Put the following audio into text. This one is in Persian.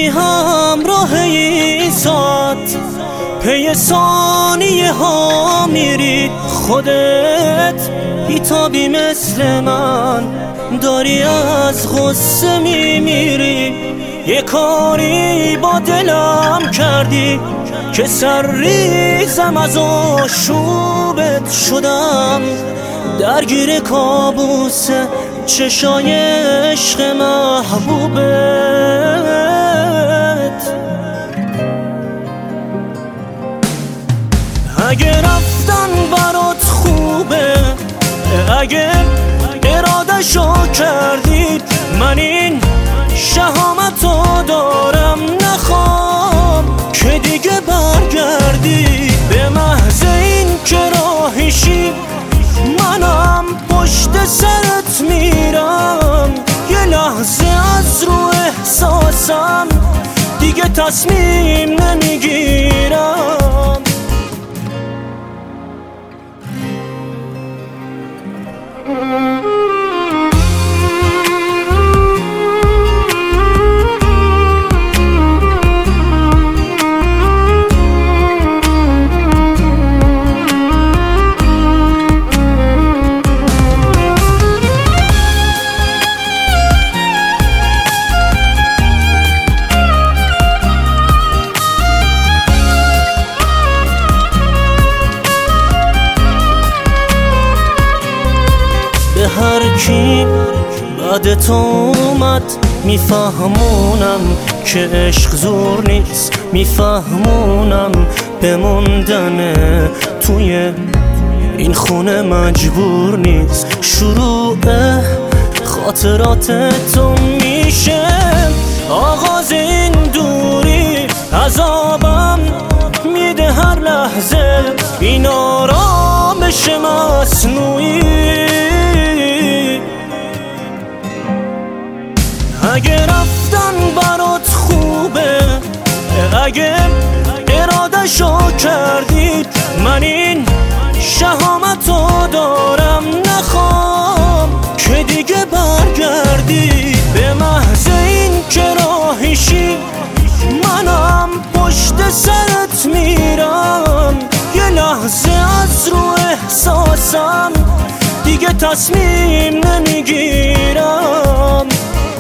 بی همراه ایزاد پی ثانیه ها میری، خودت بیتابی مثل من داری از غصه میمیری. یه کاری با دلم کردی که سرریزم از آشوبت شدم، درگیر کابوس چشای عشق محبوبت. اگه رفتن برات خوبه، اگه اراده‌شو کردی، من این شهامتو دارم نخوام که دیگه برگردی. به محض این که راهیشی منم پشت سرت میرم، یه لحظه از رو احساسم دیگه تصمیم نمیگیرم. هر کی بعد تو اومد میفهمونم که عشق زور نیست، میفهمونم بموندن توی این خونه مجبور نیست. شروع خاطرات تو میشه آغاز این دوری، عذابم میده هر لحظه این آرامش مصنوعی. اگه رفتن برات خوبه، اگه اراده‌شو کردی، من این شهامتو دارم نخوام که دیگه برگردی. به محض این که راهیشی منم پشت سرت میرم، یه لحظه از رو احساسم دیگه تصمیم نمیگیرم.